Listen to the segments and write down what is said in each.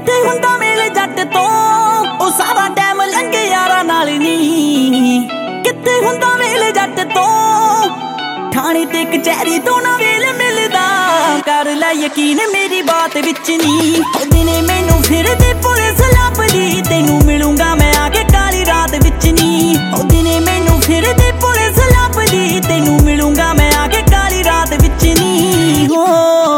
ਕਿੱਥੇ ਹੁੰਦਾ ਮੇਲੇ ਜੱਟ ਤੋਂ ਉਹ ਸਾਰਾ ਟਾਈਮ ਲੰਘੇ ਯਾਰਾਂ ਨਾਲ ਨੀ। ਕਿੱਥੇ ਹੁੰਦਾ ਮੇਲੇ ਜੱਟ ਤੋਂ ਥਾਣੇ ਤੇ ਕਚਹਿਰੀ ਤੋਂ ਨਾ ਵੇਲੇ ਮਿਲਦਾ। ਕਰ ਲੈ ਯਕੀਨ ਮੇਰੀ ਬਾਤ ਵਿੱਚ ਨੀ। ਉਹ ਦਿਨੇ ਮੈਨੂੰ ਫਿਰਦੀ ਪੁਲਿਸ ਲੱਭਦੀ ਤੈਨੂੰ ਮਿਲੂੰਗਾ ਮੈਂ ਆ ਕੇ ਕਾਲੀ ਰਾਤ ਵਿੱਚ ਨੀ। ਉਹ ਦਿਨੇ ਮੈਨੂੰ ਫਿਰਦੀ ਪੁਲਿਸ ਲੱਭਦੀ ਤੈਨੂੰ ਮਿਲੂੰਗਾ ਮੈਂ ਆ ਕੇ ਕਾਲੀ ਰਾਤ ਵਿੱਚ ਨੀ। ਹੋ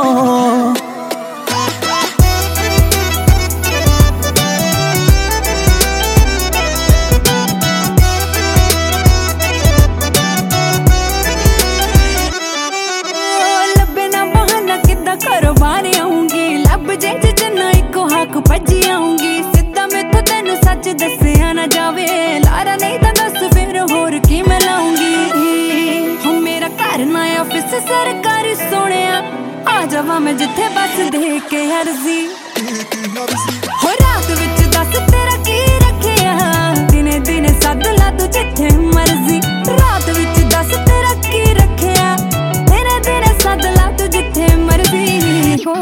ਭੱਜੀ ਆਉਂਗੀ ਸਿੱਧਾ ਮੈਥੋਂ ਤੈਨੂੰ ਸੱਚ ਦੱਸਿਆ ਨਾ ਜਾਵੇ। ਲਾਰਾ ਨਹੀਂ ਤਾਂ ਦੱਸ ਫਿਰ ਹੋਰ ਕੀ ਮੈਂ ਲਾਉਂਗੀ। ਹੋ ਮੇਰਾ ਘਰ ਨਾ ਆਫਿਸ ਸਰਕਾਰੀ ਸੋਹਣਿਆ ਆ ਜਾਵਾਂ ਮੈਂ ਜਿੱਥੇ ਬਸ ਦੇ ਕੇ ਅਰਜ਼ੀ। ਹੋ ਰਾਤ ਵਿੱਚ ਦੱਸ ਤੇਰਾ ਕੀ ਰੱਖਿਆ ਦਿਨੇ ਦਿਨੇ ਸੱਦ ਲਾ ਤੂੰ ਜਿੱਥੇ ਮਰਜ਼ੀ। ਰਾਤ ਵਿੱਚ ਦੱਸ ਤੇਰਾ ਕੀ ਰੱਖਿਆ ਦਿਨੇ ਦਿਨੇ ਸੱਦ ਲਾ ਤੂੰ ਜਿੱਥੇ ਮਰਜ਼ੀ। ਹੋ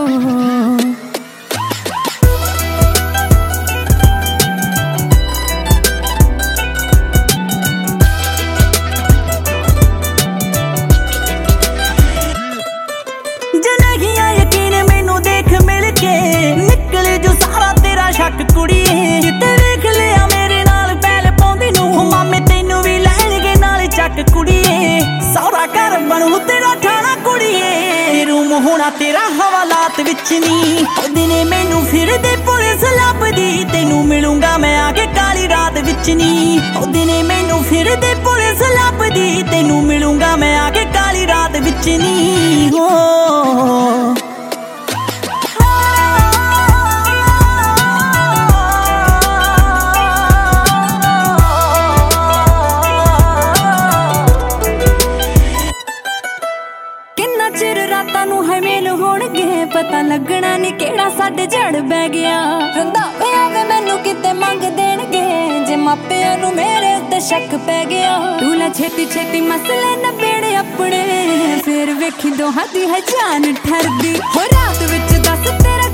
ਨਿਕਲੇ ਜੋ ਸਾਰਾ ਤੇਰਾ ਸ਼ੱਕ ਕੁੜੀਏ। ਜਿੱਤੇ ਵੇਖ ਲਿਆ ਮੇਰੇ ਨਾਲ ਪੈਲ ਪਾਉਂਦੀ ਨੂੰ ਮਾਮੇ ਤੈਨੂੰ ਵੀ ਲੈਣਗੇ ਨਾਲ ਚੱਕ ਕੁੜੀਏ। ਸੌਰਾ ਘਰ ਬਣੂ ਤੇਰਾ ਠਾਣਾ ਕੁੜੀਏ ਰੂਮ ਹੋਣਾ ਤੇਰਾ ਹਵਾਲਾਤ ਵਿੱਚ ਨੀ। ਉਹ ਦਿਨੇ ਮੈਨੂੰ ਫਿਰਦੇ ਪੁਲਿਸ ਲੱਭਦੀ ਤੈਨੂੰ ਮਿਲੂੰਗਾ ਮੈਂ ਆ ਕੇ ਕਾਲੀ ਰਾਤ ਵਿੱਚ ਨੀ। ਉਹ ਦਿਨੇ ਮੈਨੂੰ ਫਿਰਦੇ ਪੁਲਿਸ ਲੱਭਦੀ ਤੈਨੂੰ ਮਿਲੂੰਗਾ ਮੈਂ ਆ ਕੇ ਕਾਲੀ ਰਾਤ ਵਿੱਚ ਨੀ। ਹੋ ਚਿਰ ਰਾਤਾਂ ਨੂੰ ਹੈ ਮੇਲ ਹੋਣਗੇ ਪਤਾ ਲੱਗਣਾ ਨੀ ਕਿਹੜਾ ਸਾਡੇ ਝੜ ਬਹਿ ਗਿਆ। ਰੰਧਾਵੇ ਆਵੇ ਮੈਨੂੰ ਕਿਤੇ ਮੰਗ ਦੇਣਗੇ ਜੇ ਮਾਪਿਆਂ ਨੂੰ ਮੇਰੇ ਉੱਤੇ ਸ਼ੱਕ ਪੈ ਗਿਆ। ਤੂੰ ਲੈ ਛੇਤੀ ਛੇਤੀ ਮਸਲੇ ਨਬੇੜੇ ਆਪਣੇ ਫਿਰ ਵੇਖੀ ਦੋਹਾਂ ਦੀ ਹੈ ਜਾਨ ਠਰਦੀ। ਹੋ ਰਾਤ ਵਿੱਚ ਦੱਸ ਤੇਰਾ